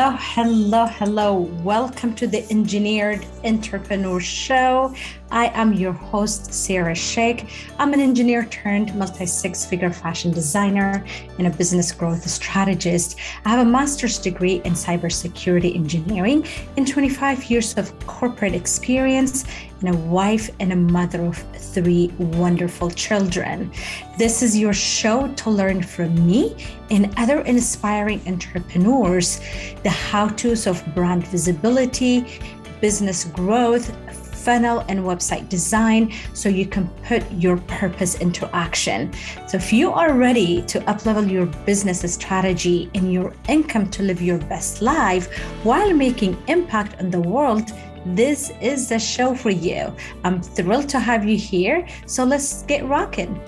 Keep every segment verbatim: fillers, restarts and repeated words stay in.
Hello, hello, hello. Welcome to the Engineered Entrepreneur Show. I am your host, Sarah Sheikh. I'm an engineer turned multi-six-figure fashion designer and a business growth strategist. I have a master's degree in cybersecurity engineering and twenty-five years of corporate experience, and a wife and a mother of three wonderful children. This is your show to learn from me and other inspiring entrepreneurs the how-tos of brand visibility, business growth, funnel and website design, so you can put your purpose into action. So if you are ready to uplevel your business strategy and your income to live your best life while making impact on the world, this is the show for you. I'm thrilled to have you here. So let's get rocking.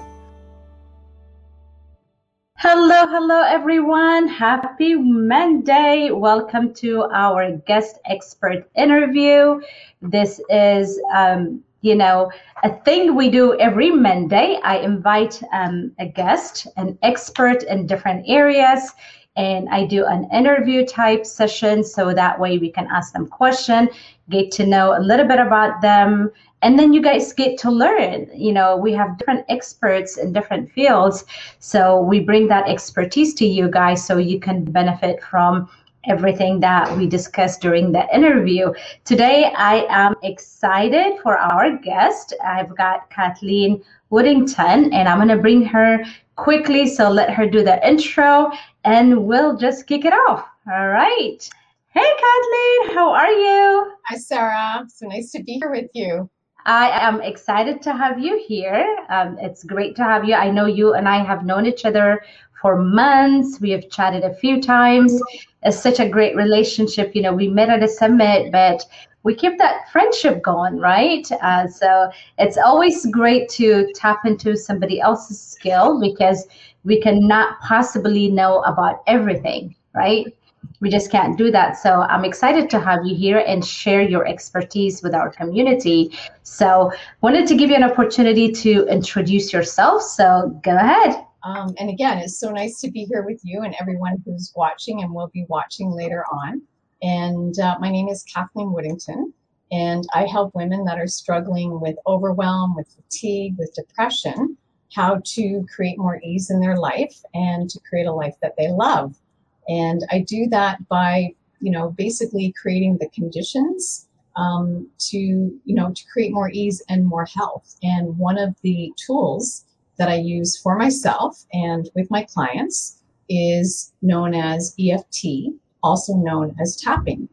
Hello, hello, everyone. Happy Monday. Welcome to our guest expert interview. This is, um, you know, a thing we do every Monday. I invite um, a guest, an expert in different areas, and I do an interview type session so that way we can ask them questions, get to know a little bit about them, and then you guys get to learn. You know, we have different experts in different fields, so we bring that expertise to you guys so you can benefit from everything that we discussed during the interview. Today, I am excited for our guest. I've got Kathleen Woodington, and I'm going to bring her quickly, so let her do the intro, and we'll just kick it off. All right. Hey, Kathleen, how are you? Hi, Sarah. So nice to be here with you. I am excited to have you here. Um, it's great to have you. I know you and I have known each other for months. We have chatted a few times. It's such a great relationship. You know, we met at a summit, but we keep that friendship going, right? Uh, so it's always great to tap into somebody else's skill because we cannot possibly know about everything, right? We just can't do that. So I'm excited to have you here and share your expertise with our community. So wanted to give you an opportunity to introduce yourself. So go ahead. Um, and again, it's so nice to be here with you and everyone who's watching and will be watching later on. And uh, my name is Kathleen Woodington, and I help women that are struggling with overwhelm, with fatigue, with depression, how to create more ease in their life and to create a life that they love. And I do that by, you know, basically creating the conditions um, to, you know, to create more ease and more health. And one of the tools that I use for myself and with my clients is known as E F T, also known as tapping.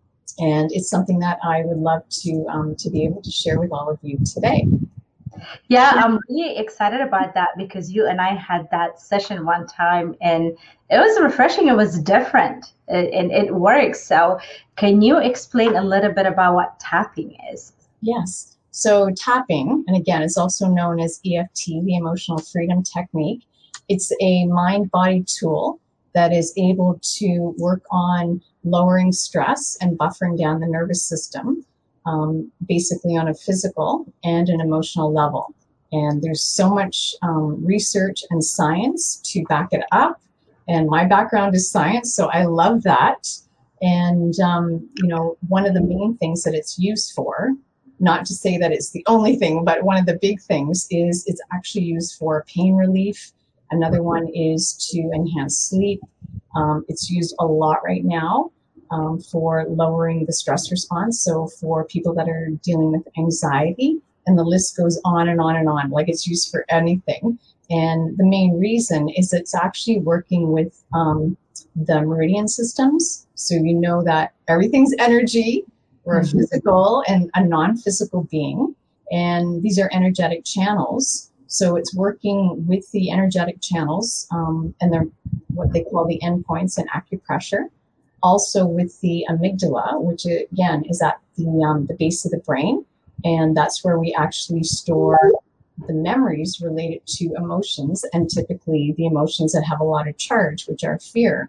And it's something that I would love to um, to be able to share with all of you today. Yeah, I'm really excited about that because you and I had that session one time and it was refreshing. It was different and it works. So can you explain a little bit about what tapping is? Yes. So tapping, and again, it's also known as E F T, the Emotional Freedom Technique. It's a mind-body tool that is able to work on lowering stress and buffering down the nervous system. Um, basically on a physical and an emotional level. And there's so much um, research and science to back it up. And my background is science, so I love that. And, um, you know, one of the main things that it's used for, not to say that it's the only thing, but one of the big things is it's actually used for pain relief. Another one is to enhance sleep. Um, it's used a lot right now. Um, for lowering the stress response. So for people that are dealing with anxiety, and the list goes on and on and on, like it's used for anything. And the main reason is it's actually working with um, the meridian systems. So you know that everything's energy. We're a physical and a non-physical being. And these are energetic channels. So it's working with the energetic channels um, and they're what they call the endpoints and acupressure. Also with the amygdala, which again is at the um, the base of the brain, and that's where we actually store the memories related to emotions, and typically the emotions that have a lot of charge, which are fear.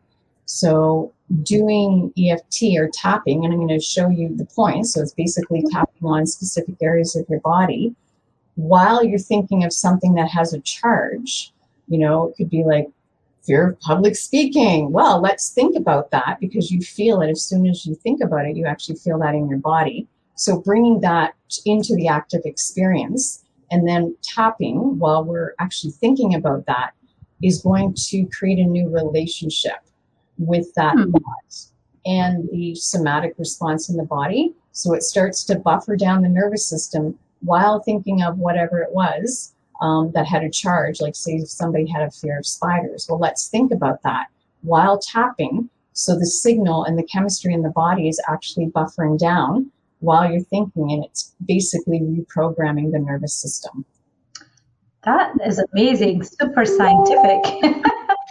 So doing E F T or tapping, and I'm going to show you the points. So it's basically tapping on specific areas of your body while you're thinking of something that has a charge. You know, it could be like fear of public speaking. Well, let's think about that, because you feel it as soon as you think about it, you actually feel that in your body. So bringing that into the active experience and then tapping while we're actually thinking about that is going to create a new relationship with that Hmm. thought and the somatic response in the body. So it starts to buffer down the nervous system while thinking of whatever it was um, that had a charge. Like say if somebody had a fear of spiders. Well, let's think about that while tapping. So the signal and the chemistry in the body is actually buffering down while you're thinking, and it's basically reprogramming the nervous system. That is amazing, super scientific.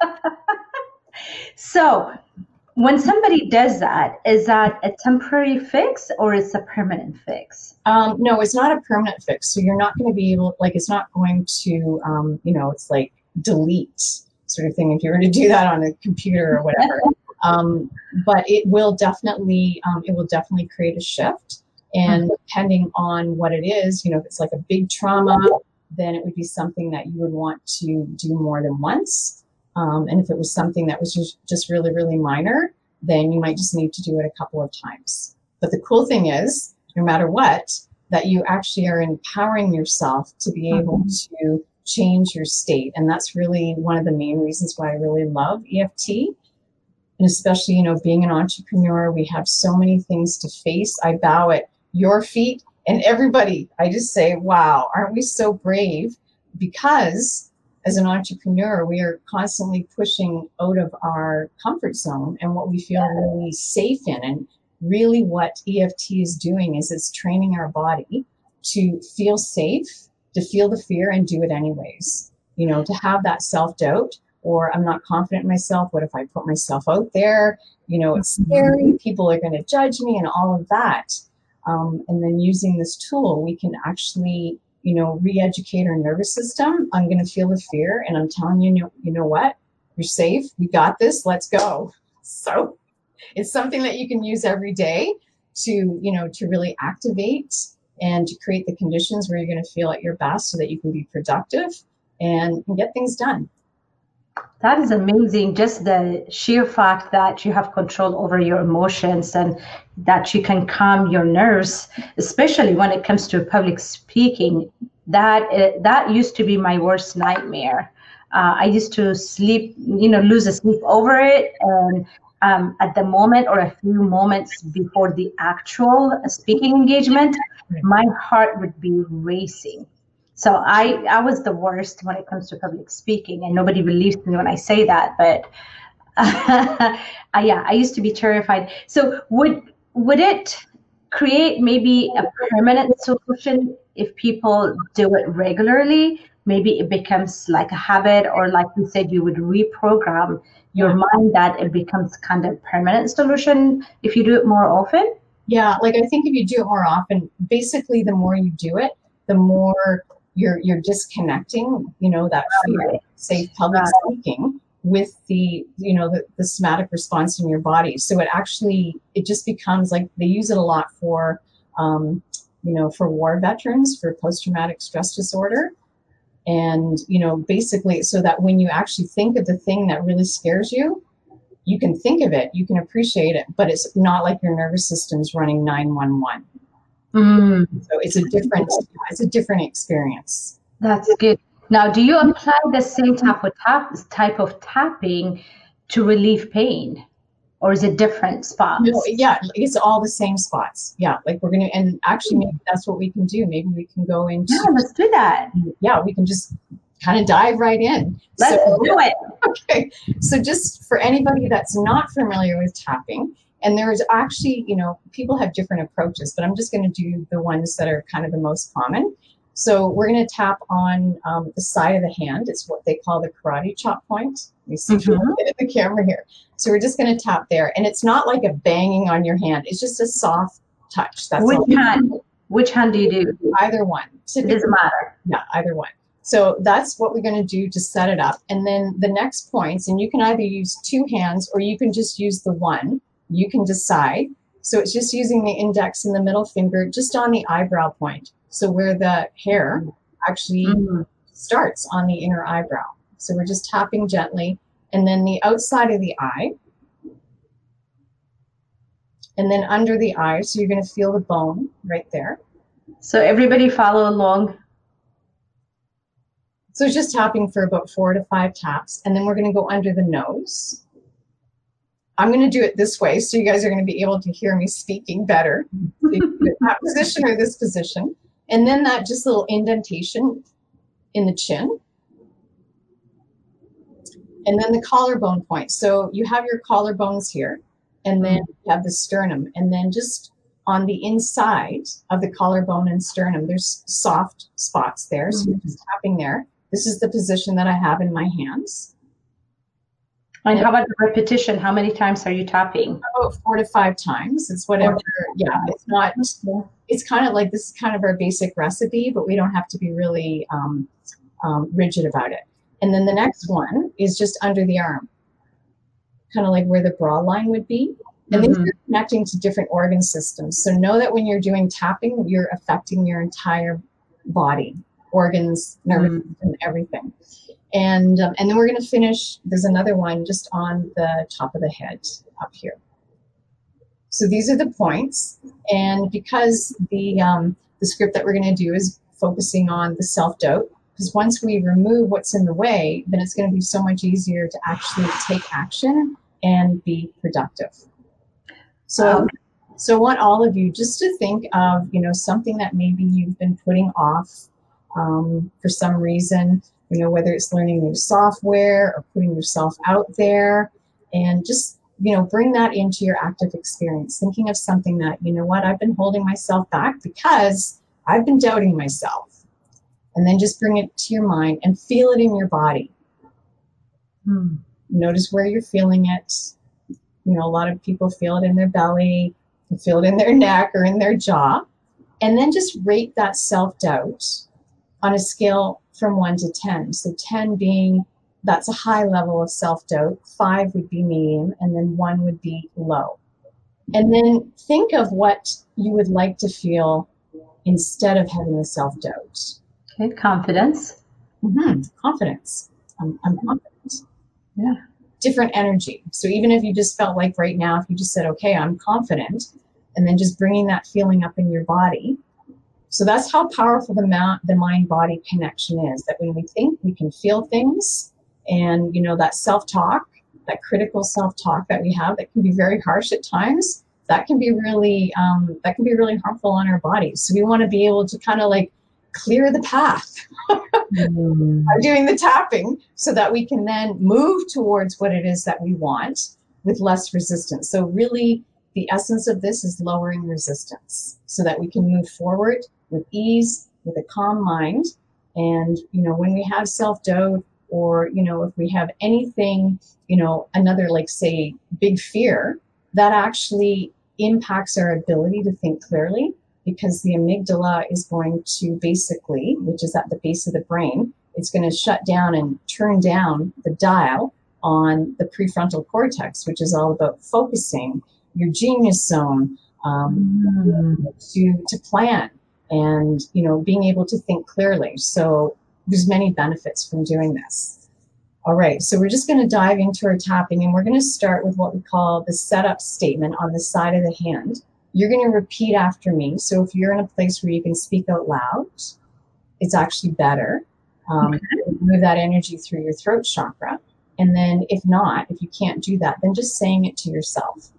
So when somebody does that, is that a temporary fix or it's a permanent fix? Um, no, it's not a permanent fix. So you're not going to be able, like, it's not going to, um, you know, it's like delete sort of thing if you were to do that on a computer or whatever. Um, but it will definitely, um, it will definitely create a shift. And depending on what it is, you know, if it's like a big trauma, then it would be something that you would want to do more than once. Um, and if it was something that was just, just really, really minor, then you might just need to do it a couple of times. But the cool thing is, no matter what, that you actually are empowering yourself to be able mm-hmm. to change your state. And that's really one of the main reasons why I really love E F T. And especially, you know, being an entrepreneur, we have so many things to face. I bow at your feet and everybody. I just say, wow, aren't we so brave? Because as an entrepreneur, we are constantly pushing out of our comfort zone and what we feel really safe in. And really what E F T is doing is it's training our body to feel safe, to feel the fear and do it anyways. You know, to have that self-doubt, or I'm not confident in myself. What if I put myself out there? You know, it's scary. People are going to judge me and all of that. Um, and then using this tool, we can actually, you know, re-educate our nervous system. I'm going to feel the fear, and I'm telling you, you know, you know what? You're safe. We got this. Let's go. So it's something that you can use every day to, you know, to really activate and to create the conditions where you're going to feel at your best so that you can be productive and can get things done. That is amazing. Just the sheer fact that you have control over your emotions and that you can calm your nerves, especially when it comes to public speaking, that uh, that used to be my worst nightmare. Uh, I used to sleep, you know, lose a sleep over it. And um, at the moment or a few moments before the actual speaking engagement, my heart would be racing. So I, I was the worst when it comes to public speaking, and nobody believes me when I say that. But uh, yeah, I used to be terrified. So would would it create maybe a permanent solution if people do it regularly? Maybe it becomes like a habit, or like you said, you would reprogram your mind that it becomes kind of permanent solution if you do it more often? Yeah, like I think if you do it more often, basically the more you do it, the more you're you're disconnecting, you know, that fear, say public speaking, with the, you know, the, the somatic response in your body. So it actually, it just becomes like, they use it a lot for, um, you know, for war veterans, for post-traumatic stress disorder. And, you know, basically so that when you actually think of the thing that really scares you, you can think of it, you can appreciate it, but it's not like your nervous system's running nine one one. Mm. So it's a different, it's a different experience. That's good. Now, do you apply the same type of tap, type of tapping to relieve pain, or is it different spots? No, yeah, it's all the same spots. Yeah, like we're gonna, and actually maybe that's what we can do. Maybe we can go into. Yeah, let's do that. Yeah, we can just kind of dive right in. Let's so, do it. Okay, so just for anybody that's not familiar with tapping. And there's actually, you know, people have different approaches, but I'm just going to do the ones that are kind of the most common. So we're going to tap on um, the side of the hand. It's what they call the karate chop point. You see mm-hmm. the camera here. So we're just going to tap there. And it's not like a banging on your hand. It's just a soft touch. That's Which hand? Which hand do you do? Either one. It doesn't matter. Yeah, either one. So that's what we're going to do to set it up. And then the next points, and you can either use two hands or you can just use the one. You can decide. So it's just using the index and the middle finger just on the eyebrow point. So where the hair actually mm-hmm. starts on the inner eyebrow. So we're just tapping gently and then the outside of the eye, and then under the eye. So you're going to feel the bone right there. So everybody follow along. So it's just tapping for about four to five taps, and then we're going to go under the nose. I'm going to do it this way, so you guys are going to be able to hear me speaking better. So you can do that position or this position, and then that just little indentation in the chin, and then the collarbone point. So you have your collarbones here, and then you have the sternum, and then just on the inside of the collarbone and sternum, there's soft spots there. So you're just tapping there. This is the position that I have in my hands. And how about the repetition? How many times are you tapping? About four to five times. It's whatever. Yeah, it's not. It's kind of like, this is kind of our basic recipe, but we don't have to be really um, um, rigid about it. And then the next one is just under the arm, kind of like where the bra line would be. And mm-hmm. these are connecting to different organ systems. So know that when you're doing tapping, you're affecting your entire body, organs, nervous system, mm-hmm. everything. And um, and then we're going to finish, there's another one just on the top of the head up here. So these are the points. And because the, um, the script that we're going to do is focusing on the self-doubt, because once we remove what's in the way, then it's going to be so much easier to actually take action and be productive. So, um, so I want all of you just to think of, you know, something that maybe you've been putting off um, for some reason. You know, whether it's learning new software or putting yourself out there, and just, you know, bring that into your active experience, thinking of something that, you know what, I've been holding myself back because I've been doubting myself. And then just bring it to your mind and feel it in your body. Hmm. Notice where you're feeling it. You know, a lot of people feel it in their belly, feel it in their neck or in their jaw. And then just rate that self-doubt on a scale from one to ten. So ten being, that's a high level of self-doubt, five would be medium, and then one would be low. And then think of what you would like to feel instead of having the self-doubt. Okay, confidence. Mm-hmm. Confidence. I'm, I'm confident. Yeah. Different energy. So even if you just felt like right now, if you just said, okay, I'm confident, and then just bringing that feeling up in your body. So that's how powerful the, ma- the mind-body connection is, that when we think, we can feel things. And, you know, that self-talk, that critical self-talk that we have that can be very harsh at times, that can be really, um, that can be really harmful on our bodies. So we want to be able to kind of like clear the path mm. by doing the tapping, so that we can then move towards what it is that we want with less resistance. So really, the essence of this is lowering resistance so that we can move forward with ease, with a calm mind. And, you know, when we have self-doubt, or, you know, if we have anything, you know, another, like, say, big fear, that actually impacts our ability to think clearly, because the amygdala is going to basically, which is at the base of the brain, it's going to shut down and turn down the dial on the prefrontal cortex, which is all about focusing, your genius zone, um, mm. to, to plan, and, you know, being able to think clearly. So there's many benefits from doing this. All right, so we're just going to dive into our tapping, and we're going to start with what we call the setup statement on the side of the hand. You're going to repeat after me. So if you're in a place where you can speak out loud, it's actually better. Um, okay. Move that energy through your throat chakra. And then if not, if you can't do that, then just saying it to yourself.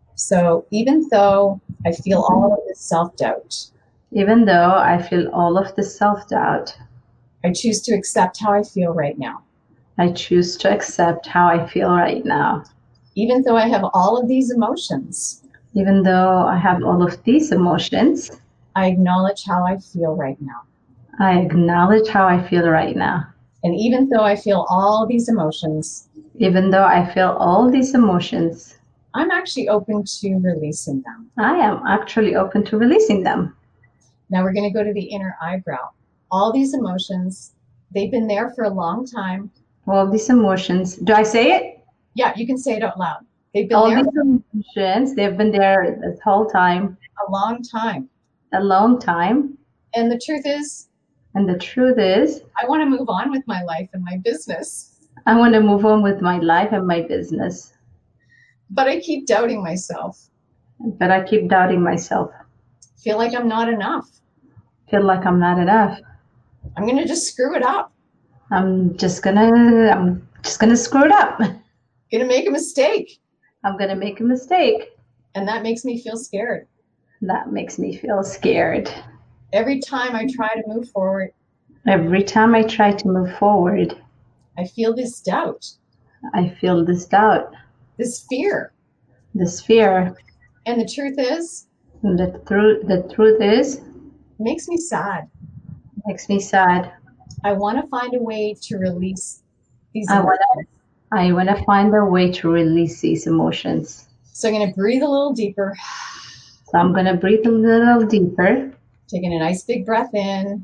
So even though I feel all of this self-doubt, even though I feel all of the self-doubt, I choose to accept how I feel right now. I choose to accept how I feel right now. Even though I have all of these emotions, even though I have all of these emotions, I acknowledge how I feel right now. I acknowledge how I feel right now. And even though I feel all these emotions, even though I feel all these emotions, I'm actually open to releasing them. I am actually open to releasing them. Now we're going to go to the inner eyebrow. All these emotions, they've been there for a long time. All these emotions. Do I say it? Yeah, you can say it out loud. They've been all there these emotions, they've been there this whole time. A long time. A long time. And the truth is, and the truth is, I want to move on with my life and my business. I want to move on with my life and my business. But I keep doubting myself. But I keep doubting myself. Feel like I'm not enough. Feel like I'm not enough. I'm going to just screw it up. I'm just gonna, I'm just gonna screw it up. Going to make a mistake. I'm gonna make a mistake. And that makes me feel scared. That makes me feel scared. Every time I try to move forward, Every time I try to move forward, I feel this doubt, I feel this doubt, this fear. this fear. And the truth is, And the truth, the truth is, it makes me sad. makes me sad. I want to find a way to release these I emotions. wanna, I wanna find a way to release these emotions. So I'm going to breathe a little deeper, So I'm gonna breathe a little deeper, taking a nice big breath in.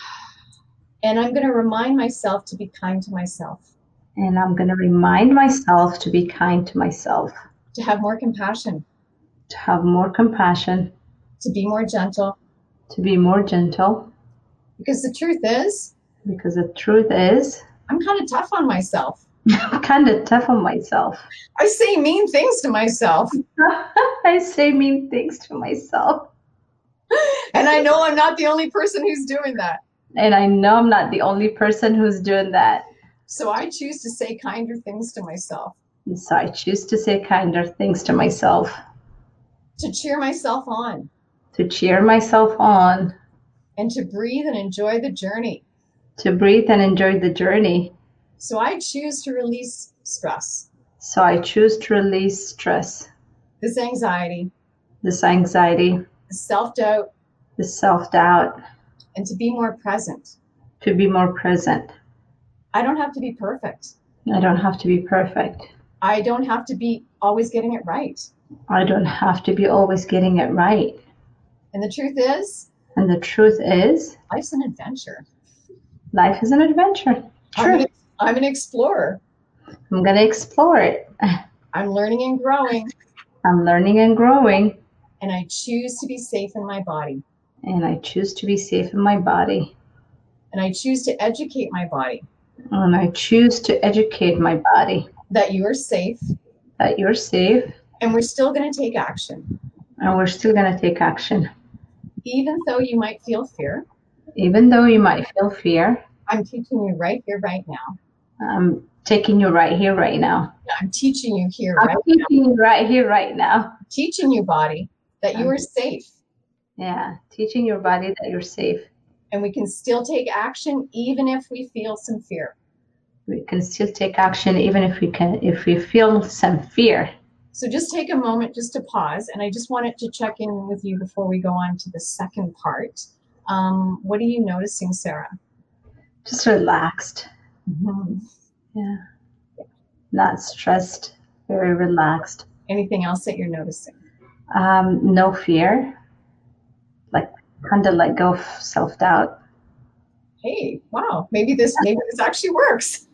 And I'm going to remind myself to be kind to myself, and I'm gonna remind myself to be kind to myself, to have more compassion, to have more compassion, to be more gentle. to be more gentle. Because the truth is, Because the truth is, I'm kind of tough on myself. I'm kind of tough on myself. I say mean things to myself. I say mean things to myself. And I know I'm not the only person who's doing that. And I know I'm not the only person who's doing that. So I choose to say kinder things to myself, And so I choose to say kinder things to myself, to cheer myself on, to cheer myself on, and to breathe and enjoy the journey. to breathe and enjoy the journey. So I choose to release stress, So I choose to release stress, this anxiety, this anxiety, this self-doubt, this self-doubt, and to be more present. to be more present. I don't have to be perfect. I don't have to be perfect. I don't have to be always getting it right. I don't have to be always getting it right. And the truth is, And the truth is, life's an adventure. life is an adventure. I'm True. an, I'm an explorer. I'm going to explore it. I'm learning and growing, I'm learning and growing, and I choose to be safe in my body. and I choose to be safe in my body. And I choose to educate my body And I choose to educate my body that you are safe, that you're safe, and we're still going to take action. and we're still going to take action. Even though you might feel fear, Even though you might feel fear, I'm teaching you right here, right now. I'm taking you right here, right now. I'm teaching you here, I'm right now. teaching you right here, right now. Teaching you, body, that you are safe, Yeah, teaching your body that you're safe. and we can still take action even if we feel some fear. We can still take action even if we can, if we feel some fear. So just take a moment just to pause, and I just wanted to check in with you before we go on to the second part. Um, what are you noticing, Sarah? Just relaxed. Mm-hmm. Yeah. Not stressed, very relaxed. Anything else that you're noticing? Um, no fear. Like kind of let go of self-doubt. Hey, wow, maybe this maybe this actually works.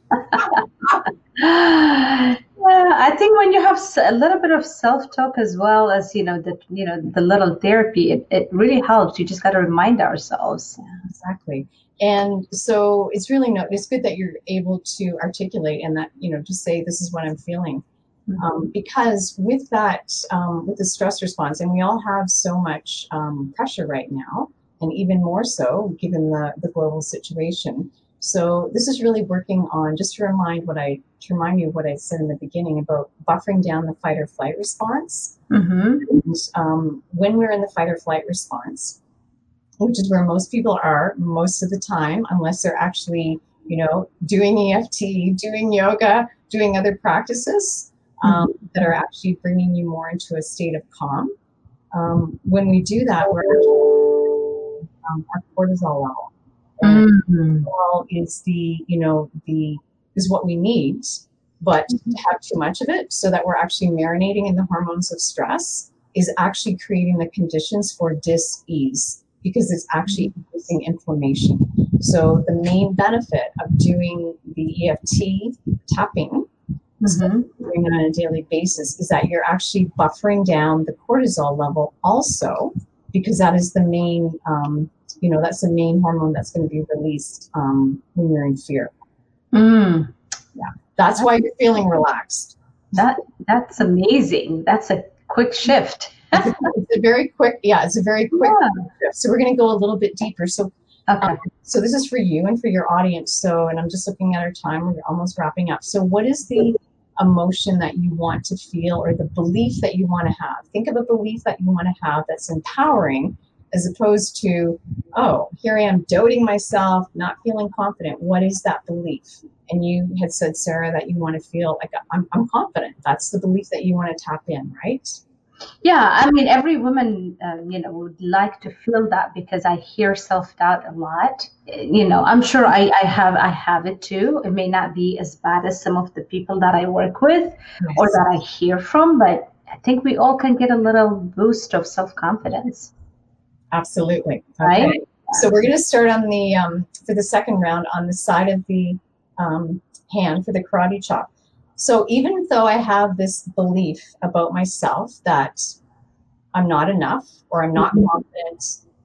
Yeah, I think when you have s- a little bit of self-talk as well as, you know, the, you know, the little therapy, it, it really helps. You just got to remind ourselves. Exactly. And so it's really no, it's good that you're able to articulate and that, you know, just say, this is what I'm feeling. Mhm. Um, because with that, um, with the stress response, and we all have so much um, pressure right now, and even more so given the, the global situation. So this is really working on, just to remind what I, to remind you of what I said in the beginning about buffering down the fight or flight response. Mm-hmm. And, um, when we're in the fight or flight response, which is where most people are most of the time, unless they're actually, you know, doing E F T, doing yoga, doing other practices um, mm-hmm. that are actually bringing you more into a state of calm. Um, when we do that, we're actually um, our cortisol level. And Mm-hmm. cortisol is the, you know, the is what we need, but to have too much of it, so that we're actually marinating in the hormones of stress, is actually creating the conditions for dis-ease, because it's actually increasing inflammation. So the main benefit of doing the E F T tapping, Mm-hmm. doing it on a daily basis, is that you're actually buffering down the cortisol level also, because that is the main, um, you know, that's the main hormone that's going to be released um, when you're in fear. Mm. Yeah. That's why you're feeling relaxed. That that's amazing. That's a quick shift. It's a, it's a very quick, yeah, it's a very quick Yeah. shift. So we're going to go a little bit deeper. So, Okay. um, so this is for you and for your audience. So, and I'm just looking at our time. We're almost wrapping up. So what is the emotion that you want to feel, or the belief that you want to have? Think of a belief that you want to have that's empowering, as opposed to, oh, here I am doubting myself, not feeling confident. What is that belief? And you had said, Sarah, that you want to feel like I'm, I'm confident. That's the belief that you want to tap in, right? Yeah, I mean, every woman, um, you know, would like to feel that, because I hear self-doubt a lot. You know, I'm sure I, I have I have it too. It may not be as bad as some of the people that I work with Yes. or that I hear from, but I think we all can get a little boost of self-confidence, Absolutely. right? Okay. So we're going to start on the, um, for the second round, on the side of the um, hand for the karate chop. So even though I have this belief about myself that I'm not enough, or I'm not Mhm. confident,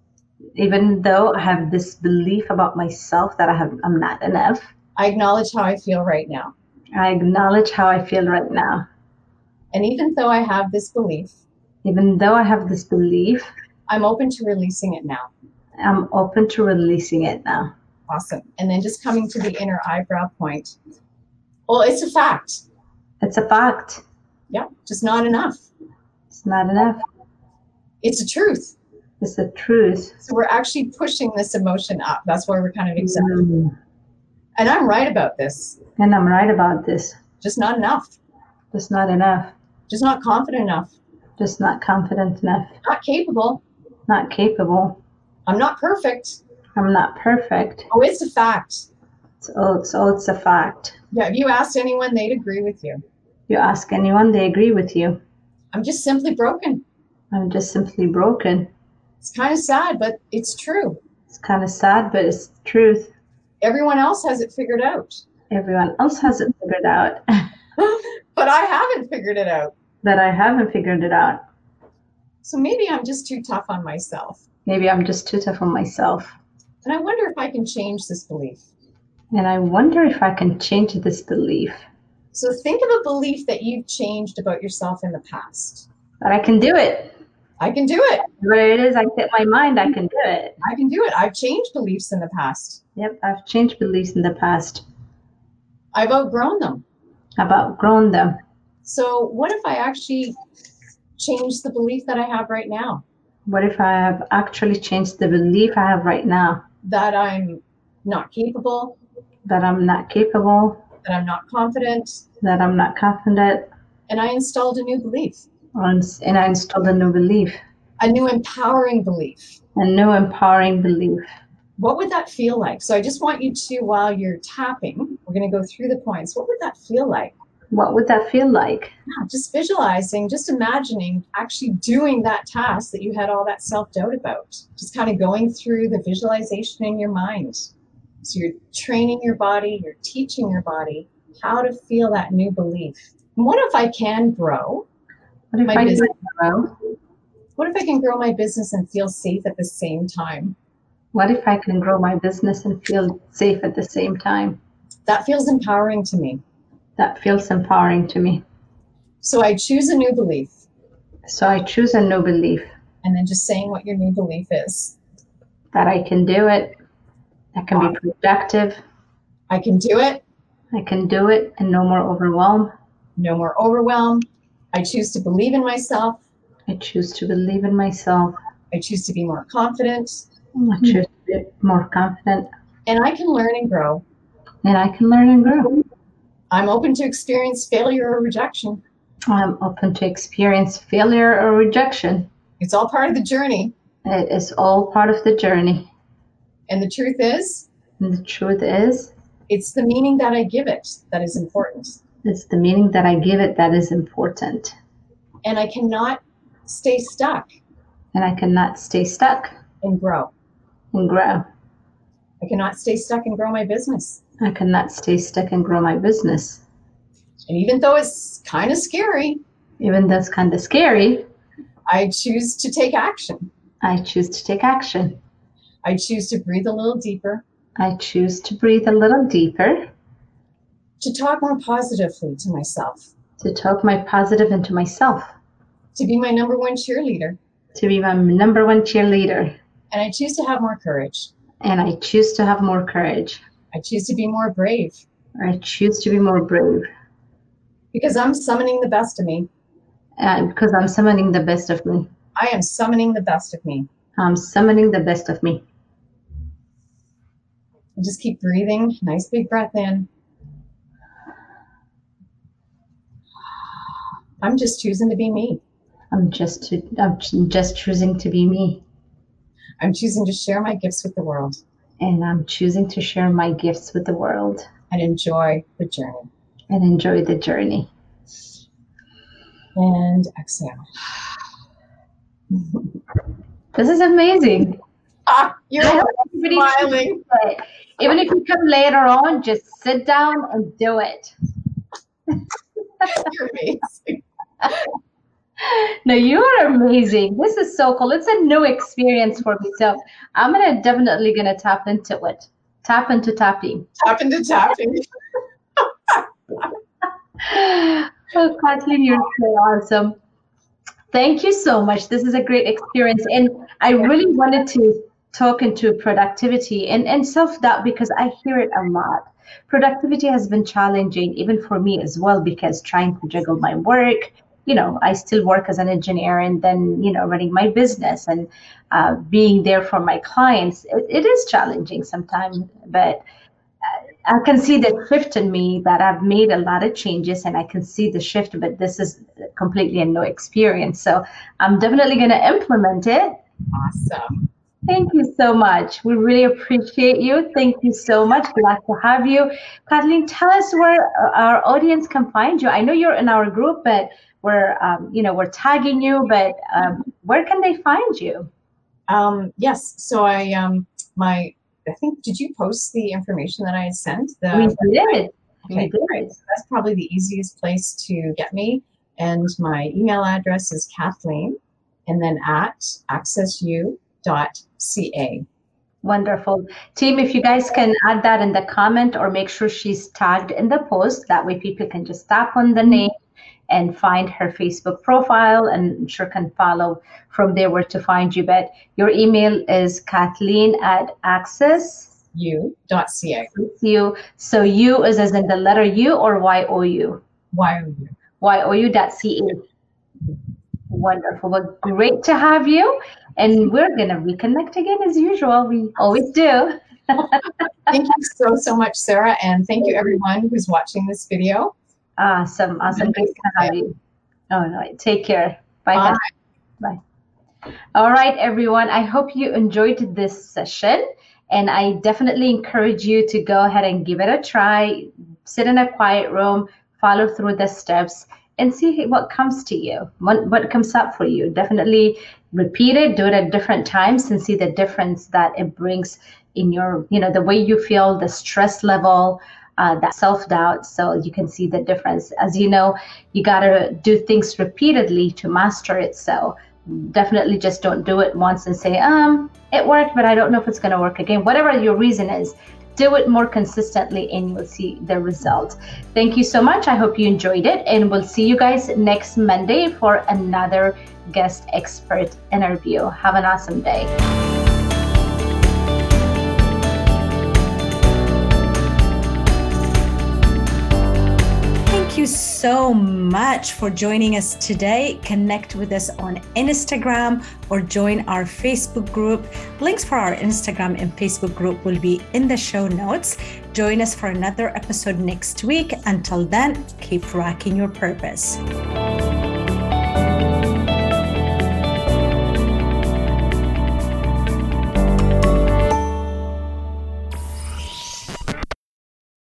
Even though I have this belief about myself that I have, I'm not enough, I acknowledge how I feel right now. I acknowledge how I feel right now. And even though I have this belief, Even though I have this belief, I'm open to releasing it now. I'm open to releasing it now. Awesome. And then just coming to the inner eyebrow point. Well, it's a fact. It's a fact. Yeah, just not enough. It's not enough. It's a truth. It's the truth. So we're actually pushing this emotion up. That's why we're kind of excited. Mm. And I'm right about this. And I'm right about this. Just not enough. Just not enough. Just not confident enough. Just not confident enough. Not capable. Not capable. I'm not perfect. I'm not perfect. Oh, it's a fact. So it's, oh, it's a fact. Yeah, if you asked anyone, they'd agree with you. You ask anyone, they agree with you. I'm just simply broken. I'm just simply broken. It's kind of sad, but it's true. It's kind of sad, but it's the truth. Everyone else has it figured out. Everyone else has it figured out, But I haven't figured it out. but I haven't figured it out. So maybe I'm just too tough on myself. Maybe I'm just too tough on myself. And I wonder if I can change this belief. And I wonder if I can change this belief. So think of a belief that you've changed about yourself in the past. That I can do it. I can do it. Whatever it is, I set my mind, I can do it. I can do it. I've changed beliefs in the past. Yep, I've changed beliefs in the past. I've outgrown them. I've outgrown them. So what if I actually change the belief that I have right now? What if I have actually changed the belief I have right now? That I'm not capable, That I'm not capable, that I'm not confident, that I'm not confident, and I installed a new belief, and I installed a new belief, a new empowering belief. a new empowering belief. What would that feel like? So I just want you to, while you're tapping, we're going to go through the points. What would that feel like? What would that feel like? Yeah, just visualizing, just imagining actually doing that task that you had all that self-doubt about. Just kind of going through the visualization in your mind. So you're training your body, you're teaching your body how to feel that new belief. And what if I can grow? What if My I business- can grow? What if I can grow my business and feel safe at the same time? What if I can grow my business and feel safe at the same time? That feels empowering to me. That feels empowering to me. So I choose a new belief, So I choose a new belief and then just saying what your new belief is. that I can do it. I can be productive. I can do it. I can do it and no more overwhelm. No more overwhelm. I choose to believe in myself. I choose to believe in myself. I choose to be more confident. I choose to be more confident. And I can learn and grow. And I can learn and grow. I'm open to experience failure or rejection. I'm open to experience failure or rejection. It's all part of the journey. It is all part of the journey. And the truth is, And the truth is, it's the meaning that I give it that is important. it's the meaning that I give it that is important. And I cannot stay stuck And I cannot stay stuck and grow. and grow. I cannot stay stuck and grow my business. I cannot stay stuck and grow my business. And even though it's kind of scary, Even though it's kind of scary, I choose to take action. I choose to take action. I choose to breathe a little deeper, I choose to breathe a little deeper, To talk more positively to myself. To talk my positive into myself. To be my number one cheerleader. To be my number one cheerleader. And I choose to have more courage. And I choose to have more courage. I choose to be more brave. I choose to be more brave. Because I'm summoning the best of me. And because I'm summoning the best of me. I am summoning the best of me. I'm summoning the best of me. And just keep breathing. Nice big breath in. I'm just choosing to be me. I'm just to, I'm just choosing to be me. I'm choosing to share my gifts with the world. And I'm choosing to share my gifts with the world. And enjoy the journey. And enjoy the journey. And exhale. This is amazing. Ah, you're smiling. Even if you come later on, just sit down and do it. You're amazing. No, you are amazing. This is so cool. It's a new experience for me. So I'm gonna definitely gonna tap into it. Tap into tapping. Tap into tapping. Oh, Kathleen, you're so awesome. Thank you so much. This is a great experience. And I really wanted to talk into productivity and, and self-doubt because I hear it a lot. Productivity has been challenging even for me as well because trying to juggle my work, you know, I still work as an engineer and then, you know, running my business and uh, being there for my clients. It, it is challenging sometimes, but I can see the shift in me that I've made a lot of changes and I can see the shift, but this is completely a new experience. So I'm definitely going to implement it. Awesome. Thank you so much. We really appreciate you. Thank you so much. Glad to have you. Kathleen, tell us where our audience can find you. I know you're in our group, but we're, um, you know, we're tagging you, but um, where can they find you? Um, yes. So I, um, my, I think, did you post the information that I had sent? The we website? did. Okay, we did. Great. So that's probably the easiest place to get me. And my email address is Kathleen, and then at access u dot c a. Wonderful. Team, if you guys can add that in the comment or make sure she's tagged in the post, that way people can just tap on the name and find her Facebook profile and sure can follow from there where to find you. But your email is Kathleen at access u dot c a. You. So U is as in the letter U or Y O U? Y O U. Y O U dot C A. Wonderful. Well, great to have you. And we're going to reconnect again as usual. We always do. Thank you so, so much, Sarah. And thank you, everyone who's watching this video. Awesome. Awesome. Great to have you. All right. Take care. Bye. Bye. Bye. All right, everyone. I hope you enjoyed this session. And I definitely encourage you to go ahead and give it a try. Sit in a quiet room, follow through the steps, and see what comes to you, what, what comes up for you. Definitely repeat it, do it at different times, and see the difference that it brings in your, you know, the way you feel, the stress level, uh, that self-doubt. So you can see the difference. As you know, you got to do things repeatedly to master it. So definitely just don't do it once and say, um, it worked, but I don't know if it's going to work again. Whatever your reason is, do it more consistently and you'll see the result. Thank you so much. I hope you enjoyed it, and we'll see you guys next Monday for another guest expert interview. Have an awesome day. Thank you so much for joining us today. Connect with us on Instagram or join our Facebook group. Links for our Instagram and Facebook group will be in the show notes. Join us for another episode next week. Until then, keep rocking your purpose.